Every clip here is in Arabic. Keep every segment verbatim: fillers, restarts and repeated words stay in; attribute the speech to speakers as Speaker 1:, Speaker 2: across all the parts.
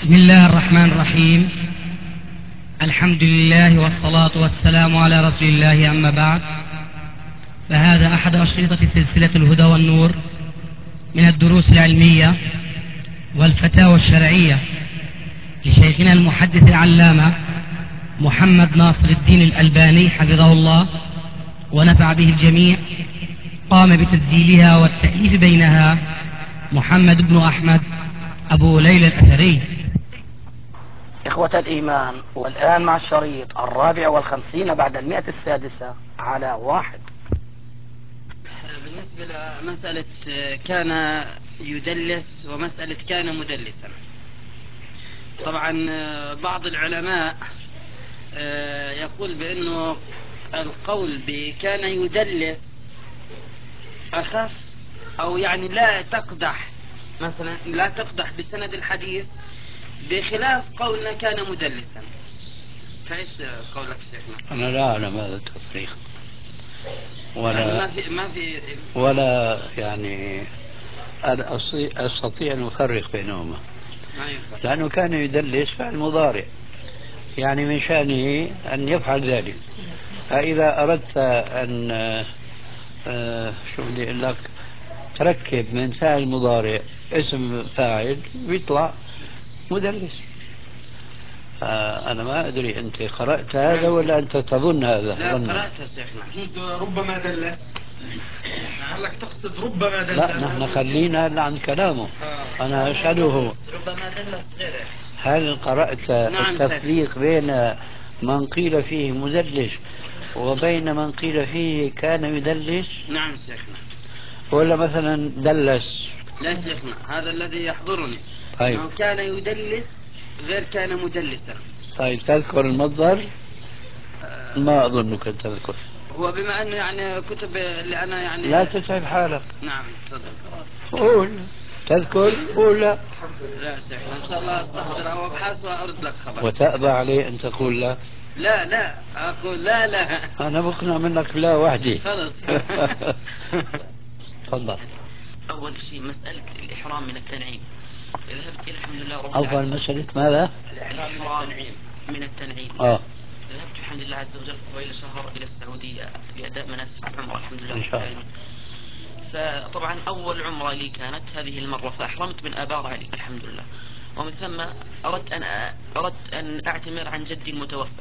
Speaker 1: بسم الله الرحمن الرحيم. الحمد لله والصلاة والسلام على رسول الله، أما بعد، فهذا أحد أشرطة سلسلة الهدى والنور من الدروس العلمية والفتاوى الشرعية لشيخنا المحدث العلامة محمد ناصر الدين الألباني حفظه الله ونفع به الجميع. قام بتسجيلها والتأليف بينها محمد بن أحمد أبو ليلى الأثري.
Speaker 2: إخوة الإيمان، والآن مع الشريط الرابع والخمسين بعد المئة السادسة على واحد.
Speaker 3: بالنسبة لمسألة كان يدلس ومسألة كان مدلسا، طبعا بعض العلماء يقول بأنه القول بكان يدلس أخف، أو يعني لا تقدح، مثلا لا تقدح بسند الحديث، بخلاف قولنا كان مدلسا. فايش قولك شيخنا؟
Speaker 4: أنا لا أعلم هذا التفريق، ولا
Speaker 3: يعني ما في ما في
Speaker 4: ولا يعني أنا أستطيع أن أفرق بينهما، لأنه كان يدلس فعل مضارع، يعني من شأنه أن يفعل ذلك. فإذا أردت أن آه شو بدي أقول لك، تركب من فعل مضارع اسم فاعل بيطلع مدلس. أنا ما أدري أنت قرأت هذا ولا أنت تظن هذا؟
Speaker 3: لا قرأت يا شيخنا. ربما دلس، لعلك تقصد ربما دلس.
Speaker 4: لا، نحن خلينا عن كلامه. آه. أنا أسأله
Speaker 3: ربما دلس غيره.
Speaker 4: هل قرأت
Speaker 3: نعم
Speaker 4: التفريق بين من قيل فيه مدلس وبين من قيل فيه كان يدلس؟
Speaker 3: نعم شيخنا.
Speaker 4: ولا مثلا دلس؟
Speaker 3: لا شيخنا، هذا الذي يحضرني.
Speaker 4: طيب.
Speaker 3: أنه كان يدلس غير كان مدلسا.
Speaker 4: طيب، تذكر المصدر؟ آه ما أظنك تذكر.
Speaker 3: هو بما أنه يعني كتب اللي أنا يعني
Speaker 4: لا تتعب حالك.
Speaker 3: نعم تفضل.
Speaker 4: قول، تذكر قول. لا
Speaker 3: لا شيخنا، إن شاء الله أستحضر أو أبحث وأرد لك خبر.
Speaker 4: وتأبى عليه أن تقول لا؟
Speaker 3: لا لا أقول لا لا.
Speaker 4: أنا بقنع منك لا وحدي.
Speaker 3: خلص.
Speaker 4: تفضل.
Speaker 5: أول شيء مسألة الإحرام من التنعيم، ذهبت إلى الحمد لله رب
Speaker 4: أول
Speaker 5: العالمين.
Speaker 4: مسألة ماذا؟
Speaker 5: الإحرام من التنعيم.
Speaker 4: آه.
Speaker 5: ذهبت الحمد لله عز وجل قبيل شهر إلى السعودية لأداء مناسك العمرة الحمد لله
Speaker 4: إن
Speaker 5: رب
Speaker 4: شاء الله.
Speaker 5: العالمين. فطبعا أول عمرة لي كانت هذه المرة، فأحرمت من آبار علي الحمد لله، ومن ثم أردت أن أردت أن أعتمر عن جدي المتوفى،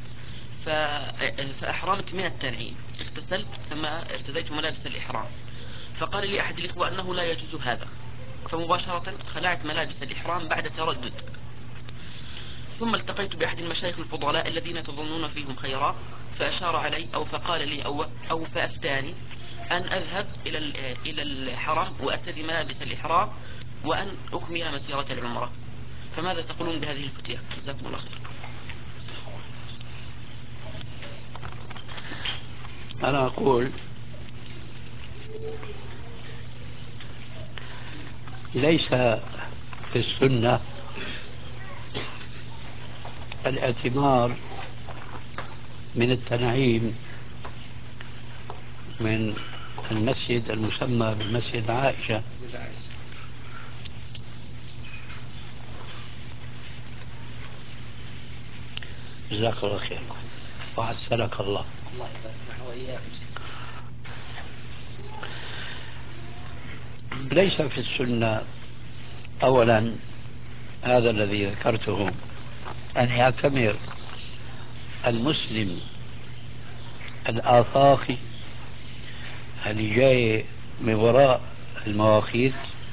Speaker 5: فأحرمت من التنعيم. اغتسلت ثم ارتديت ملابس الإحرام، فقال لي أحد الإخوة أنه لا يجوز هذا، فمباشرة خلعت ملابس الإحرام بعد تردد. ثم التقيت بأحد المشايخ الفضلاء الذين تظنون فيهم خيرا، فأشار علي أو فقال لي أو, أو فأفتاني أن أذهب إلى إلى الحرم وأرتدي ملابس الإحرام وأن أكمل مسيرة العمرة. فماذا تقولون بهذه الفتية؟ جزاكم الله خير.
Speaker 4: أنا أقول ليس في السنة الاعتمار من التنعيم من المسجد المسمى بمسجد عائشة، جزاك الله خير وعسلك الله. ليس في السنة أولا هذا الذي ذكرته، أن يعتمر المسلم الآفاقي اللي جاي من وراء المواقيت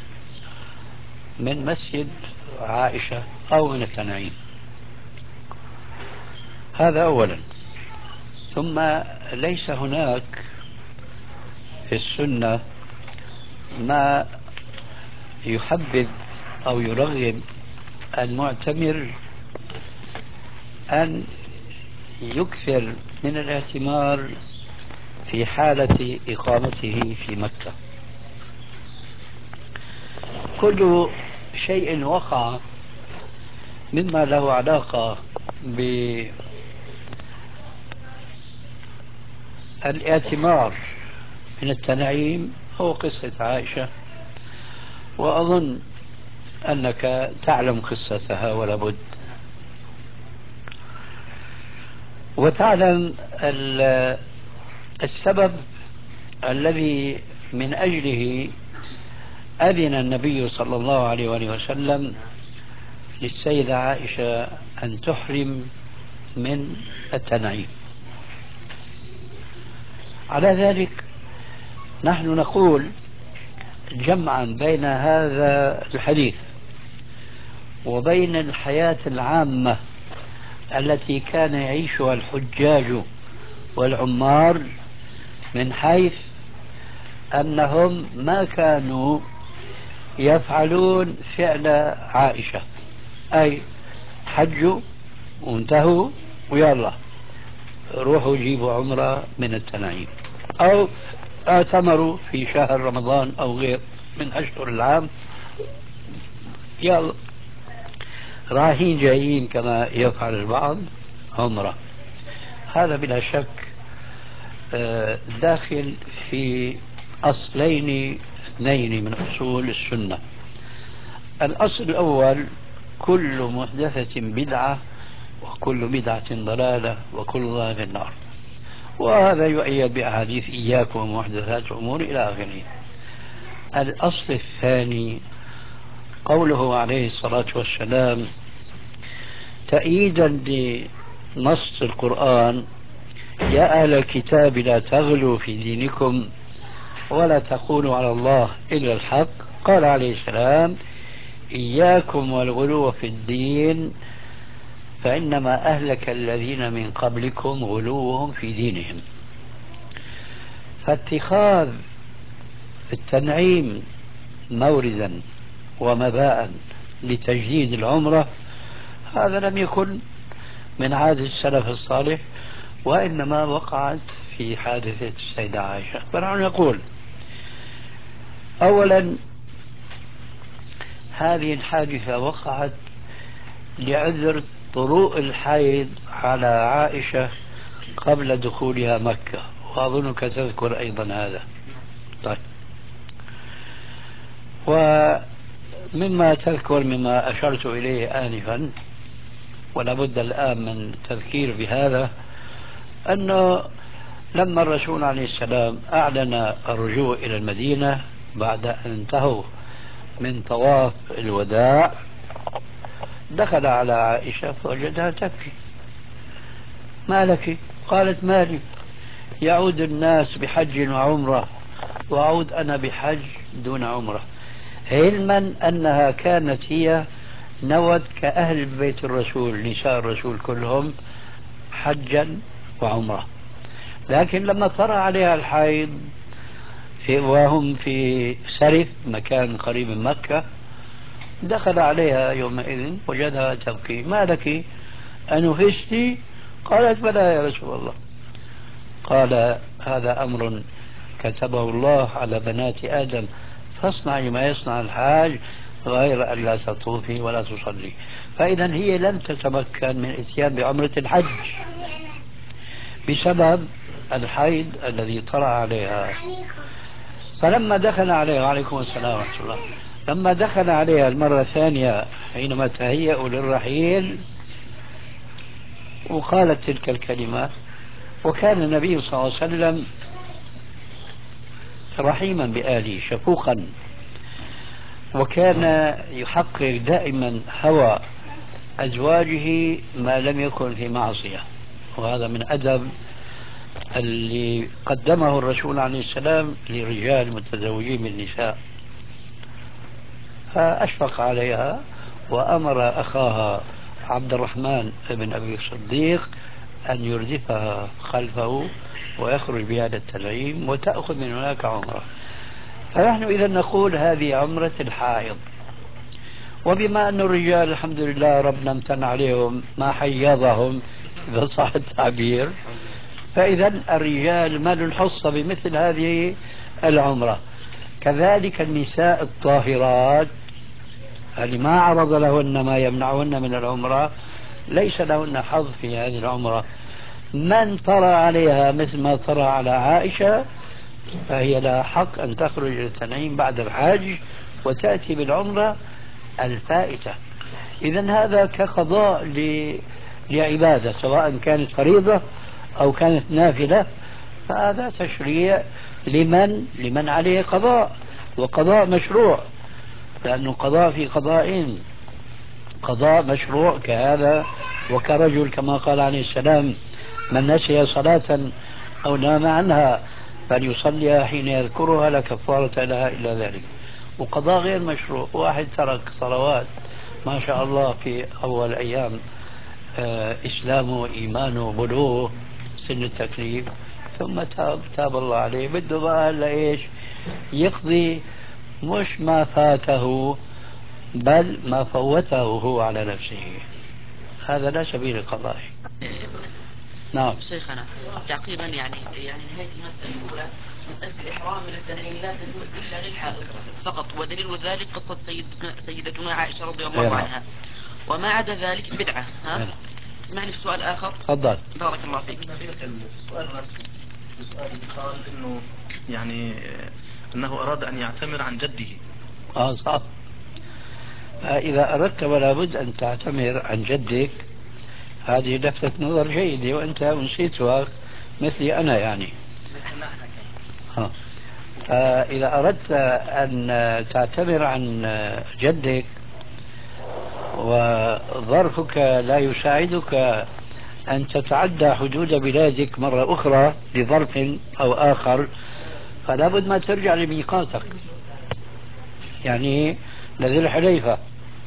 Speaker 4: من مسجد عائشة أو من التنعيم. هذا أولا. ثم ليس هناك في السنة ما يحبب أو يرغب المعتمر أن يكثر من الاعتمار في حالة إقامته في مكة. كل شيء وقع مما له علاقة بالاعتمار من التنعيم هو قصة عائشة، وأظن أنك تعلم قصتها ولا بد، وتعلم السبب الذي من أجله أذن النبي صلى الله عليه وآله وسلم للسيدة عائشة أن تحرم من التنعيم. على ذلك نحن نقول جمعا بين هذا الحديث وبين الحياة العامة التي كان يعيشها الحجاج والعمار، من حيث أنهم ما كانوا يفعلون فعل عائشة، أي حجوا وانتهوا ويلا روحوا جيبوا عمرة من التنعيم، أو اعتمروا في شهر رمضان أو غير من أشهر العام، يلا رايحين جايين كما يفعل البعض عمرة. هذا بلا شك داخل في أصلين اثنين من أصول السنة. الأصل الأول: كل محدثة بدعة وكل بدعة ضلالة وكل ضلالة في النار، وهذا يؤيد بأحاديث إياكم ومحدثات الأمور إلى آخره. الأصل الثاني قوله عليه الصلاة والسلام تأييدا لنص القرآن: يا أهل الكتاب لا تغلوا في دينكم ولا تقولوا على الله إلا الحق. قال عليه السلام: إياكم والغلو في الدين فإنما أهلك الذين من قبلكم غلوهم في دينهم. فاتخاذ التنعيم موردا ومباء لتجديد العمرة هذا لم يكن من عادة السلف الصالح، وإنما وقعت في حادثة السيدة عائشة. فنحن نقول أولا هذه الحادثة وقعت لعذر طروء الحيض على عائشة قبل دخولها مكة، وأظنك تذكر أيضا هذا. طيب، ومما تذكر مما أشرت إليه آنفا ولا بد الآن من التذكير بهذا، أنه لما الرسول عليه السلام أعلن الرجوع إلى المدينة بعد أن انتهوا من طواف الوداع، دخل على عائشة فوجدها تبكي. ما لك؟ قالت: مالي، يعود الناس بحج وعمرة وأعود أنا بحج دون عمرة، علما أنها كانت هي نوت كأهل بيت الرسول، نساء الرسول كلهم حجا وعمرة، لكن لما طرأ عليها الحيض وهم في سرف مكان قريب من مكة دخل عليها يومئذ وجدها تبكي. ما لك؟ أنفستي؟ قالت: بلى يا رسول الله. قال: هذا أمر كتبه الله على بنات آدم، فاصنعي ما يصنع الحاج غير أن لا تطوفي ولا تصلي. فإذا هي لم تتمكن من الاتيان بعمرة الحج بسبب الحيض الذي طرأ عليها. فلما دخل عليها، وعليكم السلام ورحمة الله، لما دخل عليها المرة الثانية حينما تهيأوا للرحيل وقالت تلك الكلمات، وكان النبي صلى الله عليه وسلم رحيما بآله شفوقا، وكان يحقق دائما هوى أزواجه ما لم يكن في معصية، وهذا من أدب اللي قدمه الرسول عليه السلام لرجال متزوجين بالنساء. فأشفق عليها وأمر أخاها عبد الرحمن بن أبي الصديق أن يردفها خلفه ويخرج بها للتنعيم وتأخذ من هناك عمرة. فنحن إذا نقول هذه عمرة الحائض، وبما أن الرجال الحمد لله ربنا امتن عليهم ما حيضهم إذا صح التعبير، فإذا الرجال ما لهم حصة بمثل هذه العمرة. كذلك النساء الطاهرات اللي ما عرض لهن ما يمنعهن من العمرة ليس لهن حظ في هذه العمرة. من طرى عليها مثل ما طرى على عائشة فهي لها حق أن تخرج إلى التنعيم بعد الحج وتأتي بالعمرة الفائتة. إذن هذا كقضاء ل... لعبادة، سواء كانت فريضة أو كانت نافلة، فهذا تشريع لمن لمن عليه قضاء، وقضاء مشروع، لأنه قضاء في قضاء، قضاء مشروع كهذا. وكرجل كما قال عليه السلام: من نسي صلاة أو نام عنها فليصليها حين يذكرها لا كفارة لها إلا ذلك. وقضاء غير مشروع، واحد ترك صلوات ما شاء الله في أول أيام آه إسلامه وإيمانه وبلوغه سن التكليف، ثم تاب تاب الله عليه، بده بقى هلا ايش؟ يقضي مش ما فاته بل ما فوته هو على نفسه. هذا لا سبيل القضاء. نعم
Speaker 5: شيخنا تعقيبا يعني يعني نهاية المسألة الأولى مسألة الإحرام من الدليل لا تجوز إلا للحائض فقط، ودليل ذلك قصة سيدتنا, سيدتنا عائشة رضي الله
Speaker 4: هنا.
Speaker 5: عنها، وما عدا ذلك بدعة. ها
Speaker 4: هنا.
Speaker 5: تسمعني في سؤال آخر؟
Speaker 4: تفضل.
Speaker 5: بارك الله فيك.
Speaker 3: السؤال نفسه السؤال قال انه يعني انه اراد ان يعتمر عن جده.
Speaker 4: اه صح. فإذا أردت ولا بد أن تعتمر عن جدك، هذه لفتة نظر جيدة وأنت نسيتها مثلي أنا يعني. ها. فإذا أردت أن تعتمر عن جدك وظرفك لا يساعدك أن تتعدى حدود بلادك مرة أخرى لظرف أو آخر، فلا بد ما ترجع لميقاتك، يعني لذي الحليفة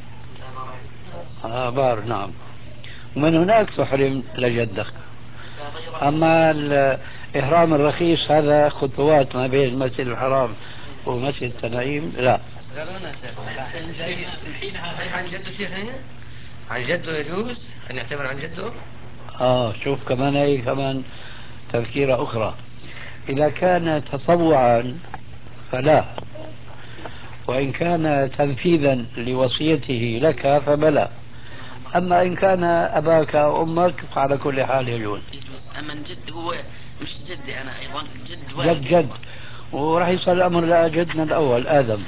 Speaker 4: آبار. نعم. ومن هناك تحرم لجدك. أما الإحرام الرخيص هذا خطوات ما بين المسجد الحرام ومسجد التنعيم لا.
Speaker 6: عن جده شيخنا، عن جده يجوز أن يعتبر عن جده؟
Speaker 4: آه شوف كمان هي كمان تذكيرة أخرى. إذا كان تطوعا فلا، وإن كان تنفيذا لوصيته لك فبلا. أما إن كان أباك أو أمك فعلى كل حال يجوز.
Speaker 5: يجوز. أما الجد هو مش جدي أنا أيضا، جد
Speaker 4: جد
Speaker 5: والدي.
Speaker 4: جد، وراح يصل الأمر لجدنا الأول آدم.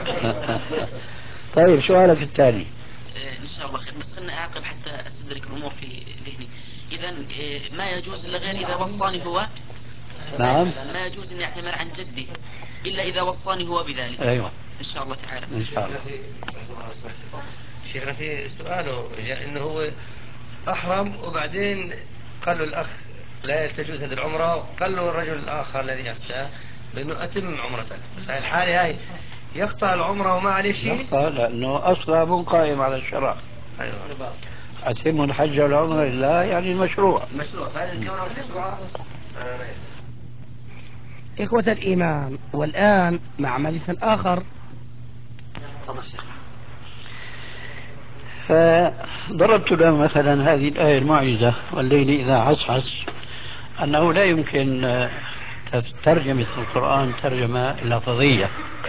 Speaker 4: طيب سؤالك الثاني.
Speaker 5: آه، إن شاء الله خير، بس أنا أعقب حتى أستدرك الأمور في ذهني. إذا آه، ما يجوز إلا غير إذا وصاني هو.
Speaker 4: نعم.
Speaker 5: ما يجوز أن يعتمر عن جدي إلا إذا وصاني هو بذلك.
Speaker 4: أيوة
Speaker 5: إن شاء الله تعالى.
Speaker 4: إن شاء الله.
Speaker 6: شيخنا في سؤاله إنه هو أحرم وبعدين قال له الأخ لا تجوز هذه العمرة، قال له الرجل الآخر الذي أفتاه بأنه أتم عمرتك. في الحالة هاي يقطع العمرة وما عليه شيء؟
Speaker 4: يقطع لأنه أصلا مو قائم على الشرع.
Speaker 6: أيوة.
Speaker 4: أتم الحج والعمرة لله يعني المشروع.
Speaker 6: مشروع هذا الكون مشروع.
Speaker 2: إخوة الإيمان، والآن مع مجلس آخر.
Speaker 4: فضربت له مثلا هذه الآية المعجزة: والليل إذا عسعس، أنه لا يمكن آه، ترجمة القرآن ترجمة لفظية.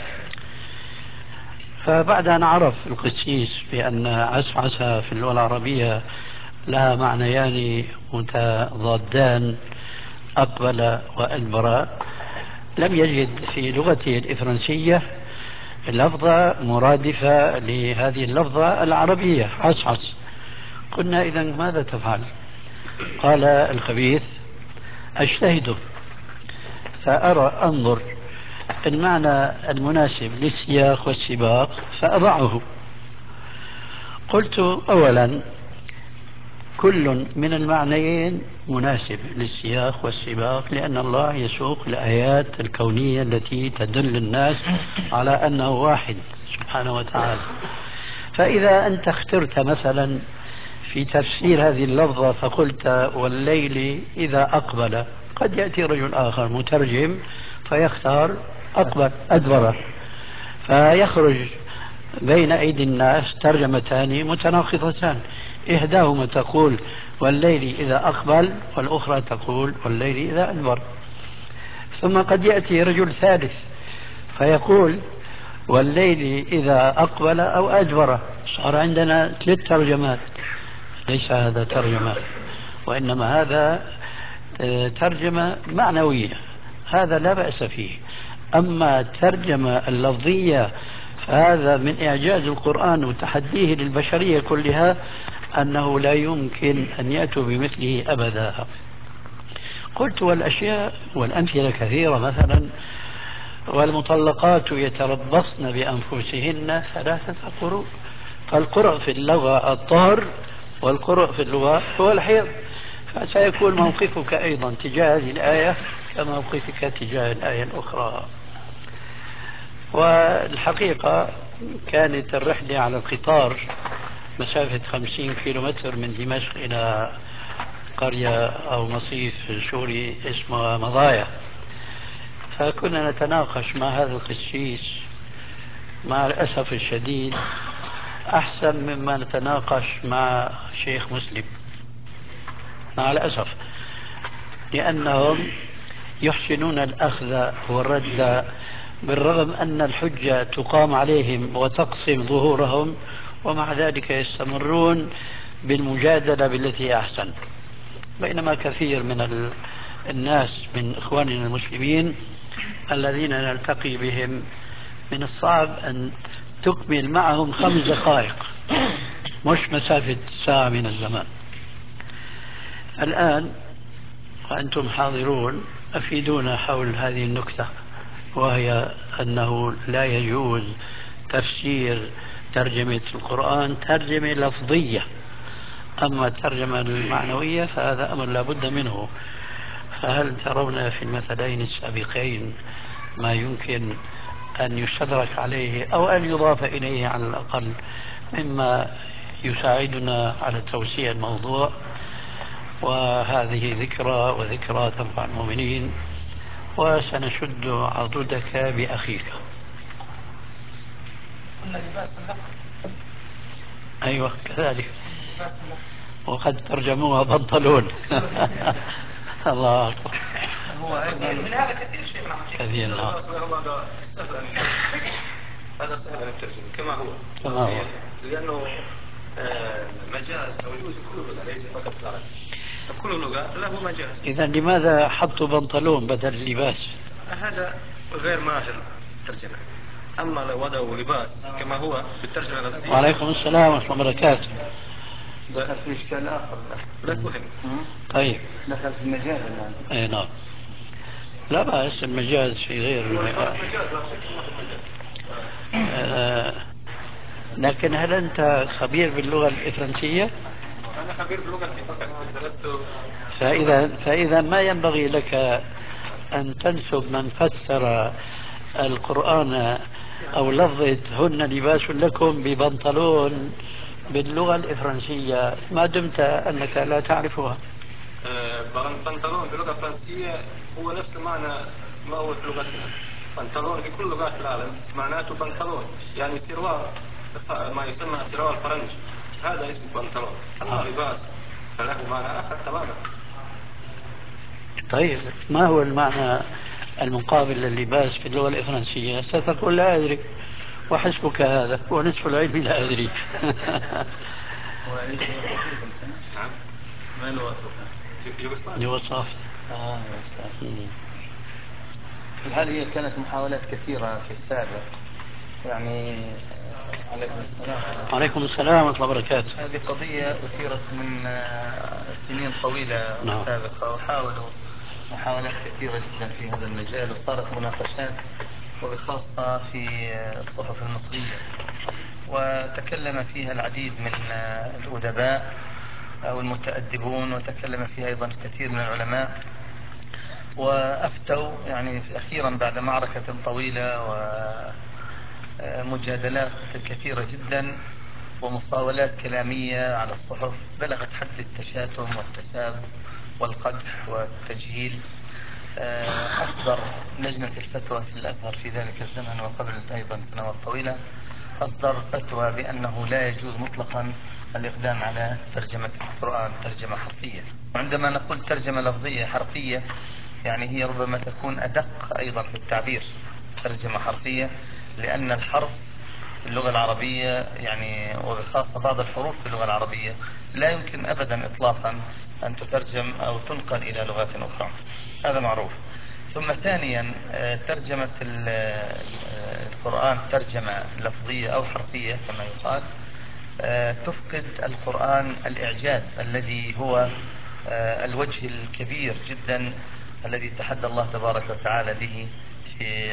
Speaker 4: فبعد أن عرف القسيس بأن عسعس في اللغة العربية لها معنيان متضادان، أقبل وأدبر، لم يجد في لغته الإفرنسية لفظة مرادفة لهذه اللفظة العربية عسعس. قلنا إذا ماذا تفعل؟ قال الخبيث: أجتهد فأرى أنظر المعنى المناسب للسياق والسباق فأضعه. قلت: أولا كل من المعنيين مناسب للسياق والسباق، لأن الله يسوق الآيات الكونية التي تدل الناس على أنه واحد سبحانه وتعالى. فإذا أنت اخترت مثلا في تفسير هذه اللفظة فقلت: والليل إذا أقبل، قد يأتي رجل آخر مترجم فيختار أقبل أدبر، فيخرج بين أيدي الناس ترجمتان متناقضتان، إحداهما تقول والليل إذا أقبل، والأخرى تقول والليل إذا أدبر. ثم قد يأتي رجل ثالث فيقول والليل إذا أقبل أو أدبر. صار عندنا ثلاث ترجمات. ليس هذا ترجمة، وإنما هذا ترجمة معنوية، هذا لا بأس فيه. أما الترجمة اللفظية فهذا من إعجاز القرآن وتحديه للبشرية كلها أنه لا يمكن أن يأتوا بمثله أبدا. قلت والأشياء والأمثلة كثيرة، مثلا والمطلقات يتربصن بأنفسهن ثلاثة قروء، فالقرء في اللغة الطهر والقرء في اللغة هو الحيض، فسيكون موقفك أيضا تجاه هذه الآية كموقفك تجاه الآية الأخرى. والحقيقة كانت الرحلة على القطار مسافة خمسين كيلو متر من دمشق إلى قرية أو مصيف سوري اسمه مضايا، فكنا نتناقش مع هذا القسيس مع الأسف الشديد أحسن مما نتناقش مع شيخ مسلم مع الأسف، لأنهم يحسنون الأخذ والرد بالرغم أن الحجة تقام عليهم وتقسم ظهورهم، ومع ذلك يستمرون بالمجادلة بالتي أحسن. بينما كثير من الناس من إخواننا المسلمين الذين نلتقي بهم من الصعب أن تكمل معهم خمس دقائق، مش مسافة ساعة من الزمان. الآن وأنتم حاضرون أفيدونا حول هذه النكتة، وهي أنه لا يجوز تفسير ترجمة القرآن ترجمة لفظية، أما الترجمة المعنوية فهذا أمر لا بد منه. فهل ترون في المثلين السابقين ما يمكن أن يستدرك عليه أو أن يضاف إليه على الأقل مما يساعدنا على توسيع الموضوع؟ وهذه ذكرى وذكرى تنفع المؤمنين، وسنشد عضدك بأخيك. أيوة كذلك، وقد ترجموها بنطلون. الله أكبر.
Speaker 3: هو أيضا من هذا كثير شيء
Speaker 4: كثير نعم.
Speaker 3: هذا سهل أن يترجم كما هو
Speaker 4: كما هو
Speaker 3: لأنه مجاز موجود كل لغة ليس فقط العربي، كل لغة له مجاز.
Speaker 4: إذا لماذا حطوا بنطلون بدل اللباس؟
Speaker 3: هذا غير ماهر الترجمة. أما لو وضعوا لباس كما هو بالترجمة اللفظية.
Speaker 4: وعليكم السلام ورحمة الله وبركاته.
Speaker 6: دخل في إشكال آخر.
Speaker 3: لا فهم.
Speaker 4: طيب
Speaker 6: دخل في المجاز الآن.
Speaker 4: أي نعم، لا بأس المجاز في غير آه. لكن هل أنت خبير باللغة الفرنسية؟
Speaker 3: أنا خبير باللغة الفرنسية درست.
Speaker 4: فإذا فإذا ما ينبغي لك أن تنسب من فسر القرآن أو لفظة هن لباس لكم ببنطلون باللغة الفرنسية ما دمت أنك لا تعرفها.
Speaker 3: بنطلون باللغة الفرنسية هو نفس المعنى ما هو في لغتنا. بنطلون في كل لغات العالم معناته بنطلون، يعني سروال، ما يسمى سروال فرنج، هذا اسمه بنطلون. أما لباس فله معنى آخر تماما.
Speaker 4: طيب ما هو المعنى المقابل لللباس في اللغة الفرنسية؟ ستقول لا أدري، وحسبك هذا ونصف العلم لا أدري.
Speaker 3: نعم.
Speaker 6: ما الوصف؟
Speaker 4: يوصف.
Speaker 6: آه هل هي كانت محاولات كثيرة في السابق؟ يعني عليكم السلام.
Speaker 4: عليكم السلام ورحمة الله وبركاته.
Speaker 6: هذه قضية أثيرت من سنين طويلة
Speaker 4: نعم.
Speaker 6: سابقة، وحاولوا محاولات كثيرة جدا في هذا المجال، وصارت مناقشات وبخاصة في الصحف المصرية، وتكلم فيها العديد من الأدباء أو المتأدبون، وتكلم فيها أيضا كثير من العلماء، وأفتوا يعني أخيرا بعد معركة طويلة ومجادلات كثيرة جدا ومصاولات كلامية على الصحف بلغت حد التشاتم والتساب والقدح والتجهيل. أصدر لجنة الفتوى في الأزهر في ذلك الزمن وقبل أيضا سنوات طويلة أصدر فتوى بأنه لا يجوز مطلقا الإقدام على ترجمة القرآن ترجمة حرفية. وعندما نقول ترجمة لفظية حرفية يعني هي ربما تكون أدق أيضا في التعبير. ترجمة حرفية لأن الحرف في اللغة العربية يعني وبخاصة بعض الحروف في اللغة العربية لا يمكن أبدا إطلاقا أن تترجم أو تنقل إلى لغات أخرى، هذا معروف. ثم ثانيا ترجمة القرآن ترجمة لفظية أو حرفية كما يقال تفقد القرآن الإعجاز الذي هو الوجه الكبير جدا الذي تحدى الله تبارك وتعالى به في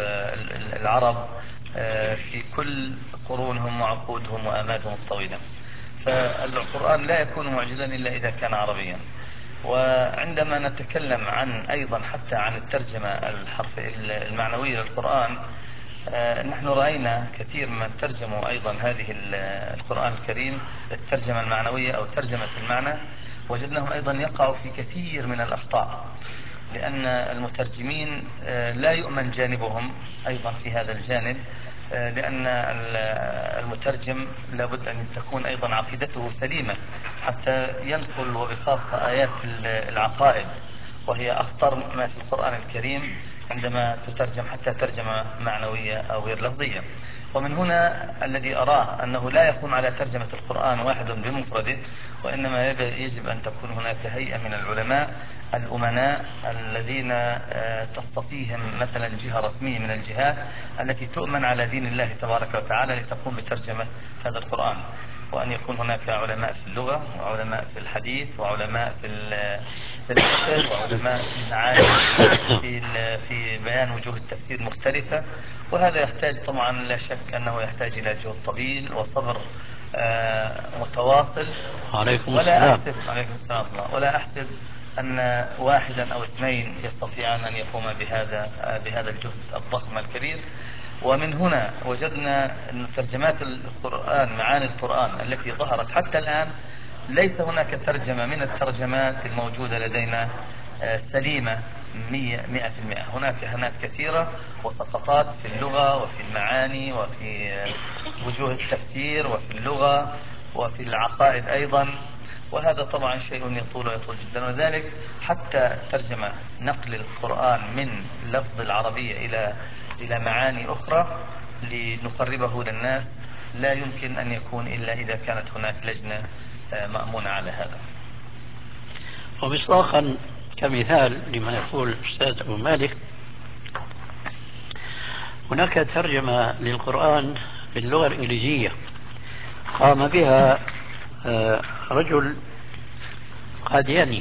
Speaker 6: العرب في كل قرونهم وعقودهم وآمالهم الطويلة. فالقرآن لا يكون معجزا إلا إذا كان عربيا. وعندما نتكلم عن أيضا حتى عن الترجمة الحرف المعنوية للقرآن، نحن رأينا كثير من ترجموا أيضا هذه القرآن الكريم الترجمة المعنوية أو ترجمة المعنى، وجدناهم أيضا يقعوا في كثير من الأخطاء، لأن المترجمين لا يؤمن جانبهم أيضا في هذا الجانب، لأن المترجم لابد أن تكون أيضا عقيدته سليمة حتى ينقل وبخاصة آيات العقائد، وهي أخطر ما في القرآن الكريم عندما تترجم حتى ترجمة معنوية أو غير لفظية. ومن هنا الذي أراه أنه لا يقوم على ترجمة القرآن واحد بمفرده، وإنما يجب أن تكون هناك هيئة من العلماء الأمناء الذين تستطيعهم مثلا جهة رسمية من الجهات التي تؤمن على دين الله تبارك وتعالى لتقوم بترجمة هذا القرآن، وأن يكون هناك علماء في اللغة وعلماء في الحديث وعلماء في في الفقه وعلماء في المعاني في في بيان وجوه التفسير مختلفة. وهذا يحتاج طبعا لا شك أنه يحتاج إلى جهد طويل وصبر متواصل.
Speaker 4: عليكم
Speaker 6: ولا
Speaker 4: السلام.
Speaker 6: أحسب عليكم السلام ولا أحسب أن واحدا أو اثنين يستطيعان أن يقوم بهذا بهذا الجهد الضخم الكبير. ومن هنا وجدنا أن ترجمات القرآن معاني القرآن التي ظهرت حتى الآن ليس هناك ترجمة من الترجمات الموجودة لدينا سليمة مئة مئة في المئة. هناك هنات كثيرة وسقطات في اللغة وفي المعاني وفي وجوه التفسير وفي اللغة وفي العقائد أيضا، وهذا طبعا شيء يطول ويطول جدا. وذلك حتى ترجمة نقل القرآن من لفظ العربية إلى إلى معاني أخرى لنقربه للناس لا يمكن أن يكون إلا إذا كانت هناك لجنة مأمونة على هذا.
Speaker 4: ومصداقا كمثال لما يقول الأستاذ أبو مالك، هناك ترجمة للقرآن باللغة الإنجليزية قام بها رجل قادياني،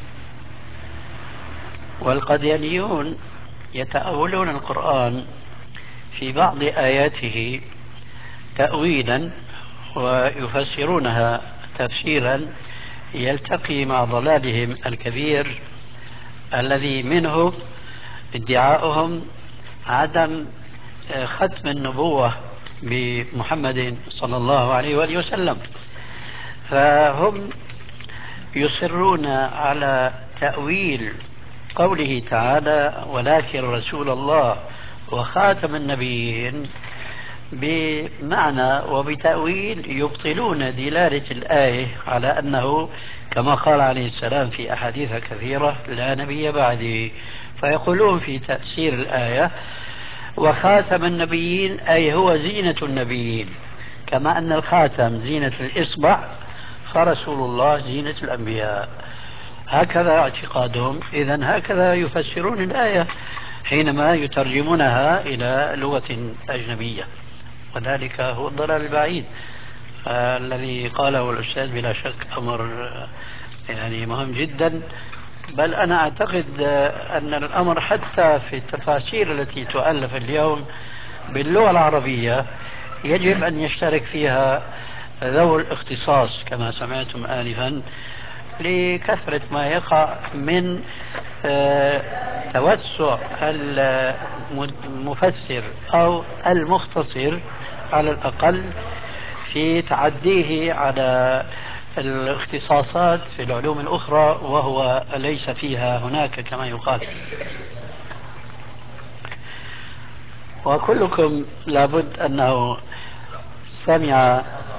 Speaker 4: والقاديانيون يتأولون القرآن في بعض آياته تأويلا ويفسرونها تفسيرا يلتقي مع ضلالهم الكبير الذي منه ادعاؤهم عدم ختم النبوة بمحمد صلى الله عليه وآله وسلم. فهم يصرون على تأويل قوله تعالى ولكن رسول الله وخاتم النبيين بمعنى وبتأويل يبطلون دلالة الآية على أنه كما قال عليه السلام في أحاديث كثيرة لا نبي بعدي. فيقولون في تفسير الآية وخاتم النبيين أي هو زينة النبيين، كما أن الخاتم زينة الإصبع فرسول الله زينة الأنبياء. هكذا اعتقادهم. إذن هكذا يفسرون الآية حينما يترجمونها إلى لغة أجنبية، وذلك هو الضلال البعيد. الذي قاله الأستاذ بلا شك أمر يعني مهم جدا، بل أنا أعتقد أن الأمر حتى في التفاسير التي تؤلف اليوم باللغة العربية يجب أن يشترك فيها ذوي الاختصاص كما سمعتم آنفا، لكثرة ما يقع من توسع المفسر أو المختصر على الأقل في تعديه على الاختصاصات في العلوم الأخرى وهو ليس فيها هناك كما يقال. وكلكم لابد أنه سمع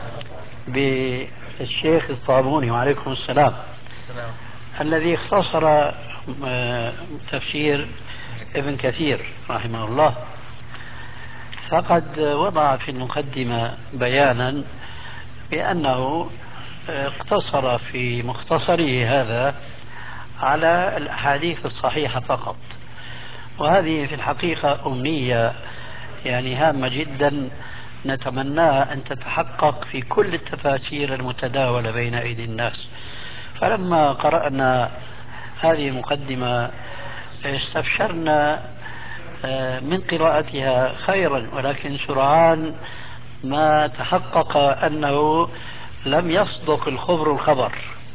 Speaker 4: بالشيخ الصابوني وعليكم السلام الذي اختصر تفسير ابن كثير رحمه الله، فقد وضع في المقدمة بيانا بأنه اقتصر في مختصره هذا على الأحاديث الصحيحة فقط، وهذه في الحقيقة أمنية يعني هامة جدا نتمناها أن تتحقق في كل التفاسير المتداولة بين أيدي الناس. فلما قرأنا هذه المقدمة استبشرنا من قراءتها خيرا، ولكن سرعان ما تحقق أنه لم يصدق الخبر الخبر،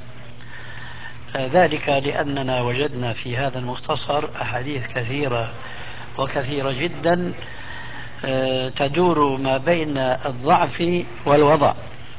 Speaker 4: ذلك لأننا وجدنا في هذا المختصر أحاديث كثيرة وكثيرة جدا تدور ما بين الضعف والوضع،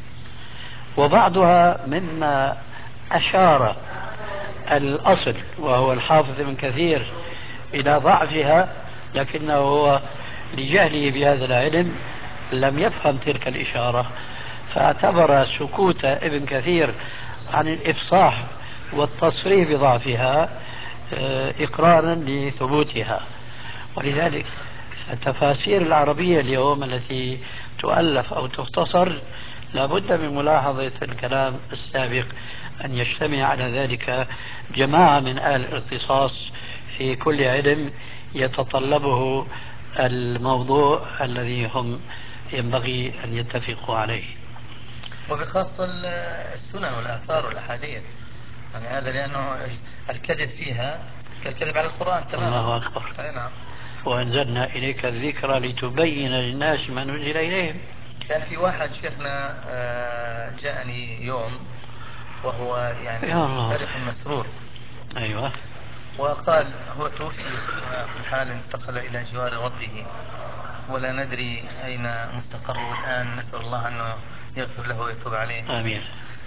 Speaker 4: وبعضها مما أشار الأصل وهو الحافظ ابن كثير إلى ضعفها، لكنه هو لجهله بهذا العلم لم يفهم تلك الإشارة، فاعتبر سكوت ابن كثير عن الإفصاح والتصريح بضعفها إقرارا لثبوتها. ولذلك التفاسير العربية اليوم التي تؤلف أو تختصر لابد من ملاحظة الكلام السابق، أن يجتمع على ذلك جماعة من أهل الاختصاص في كل علم يتطلبه الموضوع الذي هم ينبغي أن يتفقوا عليه.
Speaker 6: وبخاصة السنن والآثار والأحاديث، يعني هذا لأنه الكذب فيها كالكذب على القرآن تماما.
Speaker 4: الله أكبر.
Speaker 6: أي نعم.
Speaker 4: وأنزلنا إليك الذكر لتبين للناس ما نزل إليهم.
Speaker 6: كان في واحد شيخنا جاءني يوم وهو يعني فرح مسرور.
Speaker 4: أيوة.
Speaker 6: وقال هو توفي في الحال انتقل إلى جوار ربه ولا ندري أين مستقره الآن، نسأل الله أنه يغفر له ويتوب عليه.
Speaker 4: آمين.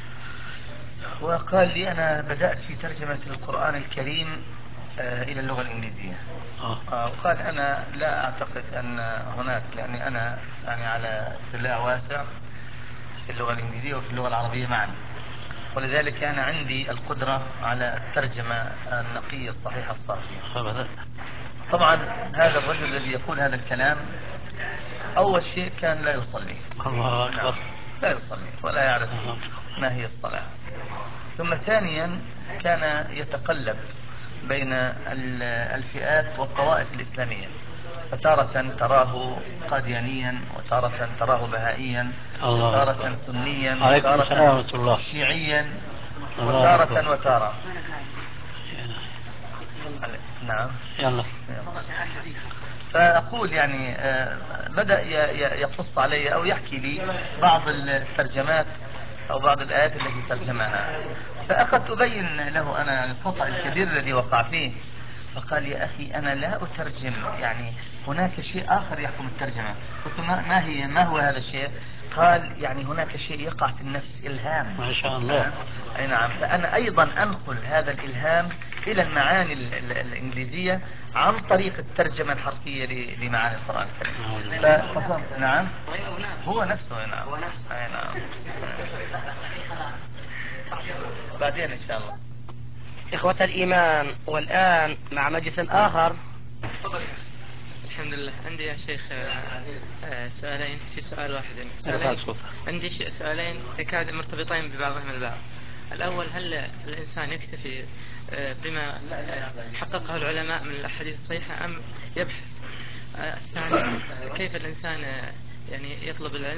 Speaker 6: وقال لي أنا بدأت في ترجمة القرآن الكريم إلى اللغة الإنجليزية.
Speaker 4: آه.
Speaker 6: وقال أنا لا أعتقد أن هناك، لأني أنا يعني على اطلاع واسع في اللغة الإنجليزية وفي اللغة العربية معا، ولذلك كان عندي القدرة على الترجمة النقية الصحيحة الصافية. طبعا هذا الرجل الذي يقول هذا الكلام أول شيء كان لا يصلي.
Speaker 4: الله أكبر.
Speaker 6: لا يصلي ولا يعرف ما هي الصلاة. ثم ثانيا كان يتقلب بين الفئات والطوائف الإسلامية، فتارة تراه قاديانيا وتارة تراه بهائيا وتارة سنيا وتارة شيعيا وتارة وتارة. نعم.
Speaker 4: يلا.
Speaker 6: فأقول يعني بدأ يقص علي أو يحكي لي بعض الترجمات أو بعض الآيات التي ترجمها، فأخذت أبين له أنا الخطأ الكبير الذي وقع فيه. فقال يا أخي أنا لا أترجم، يعني هناك شيء آخر يحكم الترجمة. قلت ما هي ما هو هذا الشيء؟ قال يعني هناك شيء يقع في النفس، إلهام.
Speaker 4: ما شاء الله.
Speaker 6: أي نعم. فأنا أيضا أنقل هذا الإلهام إلى المعاني الإنجليزية عن طريق الترجمة الحرفية لمعاني القرآن الكريم. ف... نعم هو نفسه. نعم. أي نعم. بعدين إن شاء الله.
Speaker 2: إخوة الإيمان، والآن مع مجلس آخر.
Speaker 7: الحمد لله. عندي يا شيخ سؤالين في سؤال واحد. سؤالين عندي سؤالين يكاد مرتبطين ببعضهم البعض. الأول هل الإنسان يكتفي بما حققه العلماء من الأحاديث الصحيحة أم يبحث؟ الثاني كيف الإنسان يعني يطلب العلم؟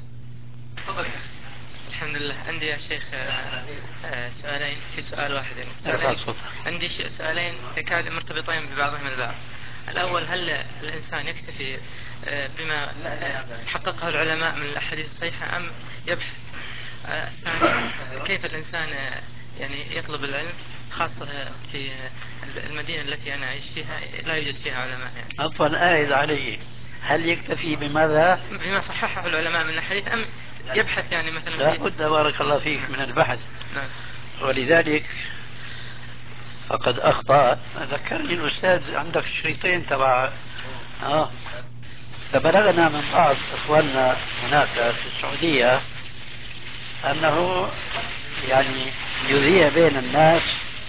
Speaker 7: الحمد لله. عندي يا شيخ سؤالين في سؤال واحد. عندي سؤالين يكاد مرتبطين ببعضهم البعض. الأول هل الإنسان يكتفي بما حققه العلماء من الأحاديث الصحيحة أم يبحث؟ الثاني كيف الإنسان يعني يطلب العلم، خاصة في المدينة التي أنا أعيش فيها لا يوجد فيها علماء يعني.
Speaker 4: أصلا آيد عليه، هل يكتفي بماذا؟
Speaker 7: بما صححه العلماء من الحديث أم يبحث يعني مثلا؟
Speaker 4: لا بد بارك الله فيك من البحث.
Speaker 7: نعم.
Speaker 4: ولذلك فقد أخطأ. ذكرني الأستاذ عندك شريطين تبع آه فبلغنا من بعض إخواننا هناك في السعودية أنه يعني يذيع بين الناس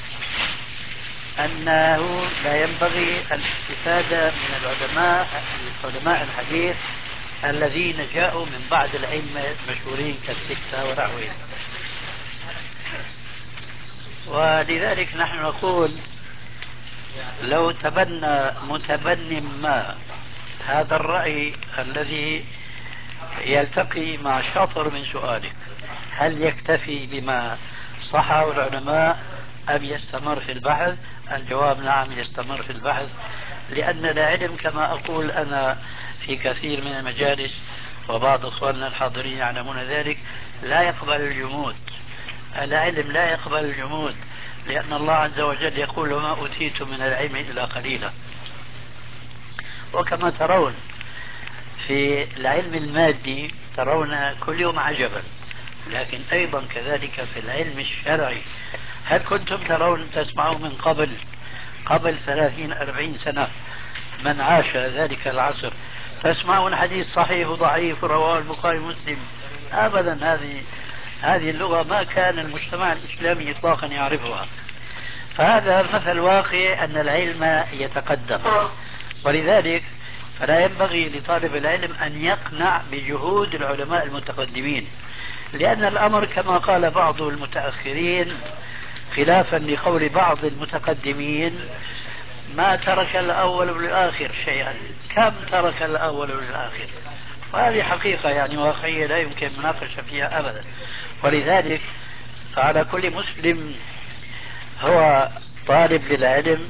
Speaker 4: أنه لا ينبغي الاستفادة من العلماء علماء الحديث الذين جاءوا من بعد الأئمة المشهورين كالستة ونحوهم. ولذلك نحن نقول لو تبنى متبن ما هذا الرأي الذي يلتقي مع شطر من سؤالك، هل يكتفي بما صحه العلماء أم يستمر في البحث؟ الجواب نعم، يستمر في البحث، لأن العلم كما أقول أنا في كثير من المجالس وبعض أخواننا الحاضرين يعلمون ذلك، لا يقبل الجمود. العلم لا يقبل الجمود، لأن الله عز وجل يقول وما أوتيتم من العلم إلا قليلا. وكما ترون في العلم المادي ترون كل يوم عجبا، لكن أيضا كذلك في العلم الشرعي. هل كنتم ترون تسمعون من قبل قبل ثلاثين أربعين سنة من عاش ذلك العصر تسمعون حديث صحيح وضعيف رواه البخاري ومسلم؟ أبدا. هذه هذه اللغة ما كان المجتمع الإسلامي إطلاقا يعرفها. فهذا مثل واقع أن العلم يتقدم، ولذلك فلا ينبغي لطالب العلم أن يقنع بجهود العلماء المتقدمين، لأن الأمر كما قال بعض المتأخرين خلافا لقول بعض المتقدمين ما ترك الأول والآخر شيئا. كم ترك الأول والآخر؟ وهذه حقيقة يعني واقعية لا يمكن مناقشة فيها أبدا. ولذلك فعلى كل مسلم هو طالب للعلم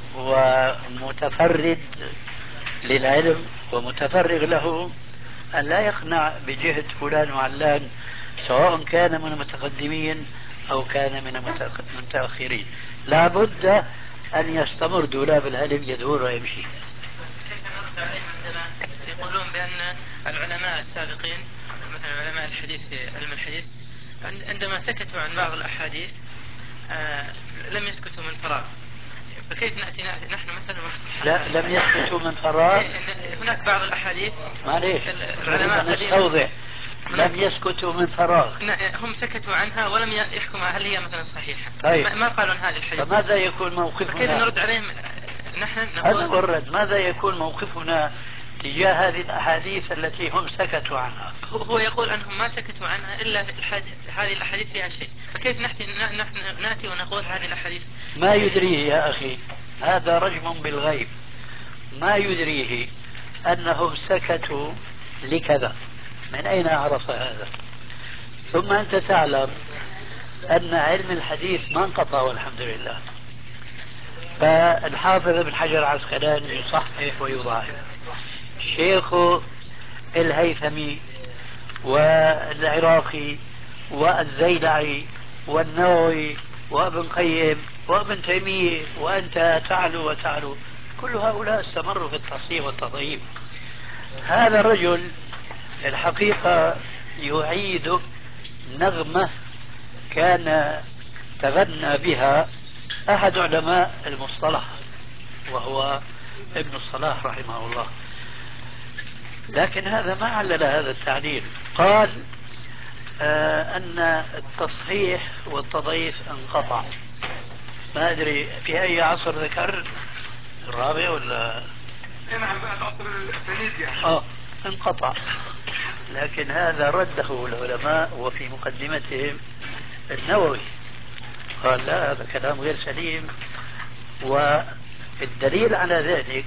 Speaker 4: ومتفرد للعلم ومتفرغ له أن لا يقنع بجهد فلان وعلان، سواء كان من المتقدمين أو كان من المتأخرين. لا بد أن يستمر دولاب العلم يدور ويمشي.
Speaker 7: كيف نرد عليهم عندما يقولون بأن العلماء السابقين مثلا علماء الحديث في علم الحديث عندما سكتوا عن بعض الأحاديث آه لم يسكتوا من فراغ، فكيف نأتي, نأتي نحن مثلا ونصحح؟
Speaker 4: لا، لم يسكتوا من فراغ.
Speaker 7: هناك بعض الأحاديث
Speaker 4: معليش
Speaker 7: العلماء
Speaker 4: نستوضح، لم يسكتوا من فراغ،
Speaker 7: هم سكتوا عنها ولم يحكموا هل هي مثلا صحيحة.
Speaker 4: طيب.
Speaker 7: ما قالوا عن هذه الحديث،
Speaker 4: فماذا يكون موقفنا؟
Speaker 7: كيف نرد عليهم نحن
Speaker 4: هذا
Speaker 7: نقول
Speaker 4: ورد ماذا يكون موقفنا تجاه هذه الأحاديث التي هم سكتوا عنها؟
Speaker 7: هو يقول أنهم ما سكتوا عنها إلا هذه الأحاديث فيها شيء، فكيف نحن نحن نأتي ونقول هذه الأحاديث؟
Speaker 4: ما يدريه يا أخي، هذا رجم بالغيب. ما يدريه أنهم سكتوا لكذا، من أين عرف هذا؟ ثم أنت تعلم أن علم الحديث ما انقطع والحمد لله. فالحافظ ابن حجر العسقلاني يصحح ويضاعف، شيخه الهيثمي والعراقي والزيلعي والنووي وابن قيم وابن تيمية وأنت تعلو وتعلو، كل هؤلاء استمروا في التصحيح والتضعيف. هذا الرجل في الحقيقة يعيد نغمة كان تغنى بها أحد علماء المصطلح وهو ابن الصلاح رحمه الله، لكن هذا ما علل هذا التعليل. قال آه أن التصحيح والتضعيف انقطع. ما أدري في أي عصر ذكر، الرابع ولا؟
Speaker 8: نعم بعد عصر الأسانيد يعني.
Speaker 4: آه انقطع، لكن هذا رده العلماء وفي مقدمتهم النووي قال لا، هذا كلام غير سليم. والدليل على ذلك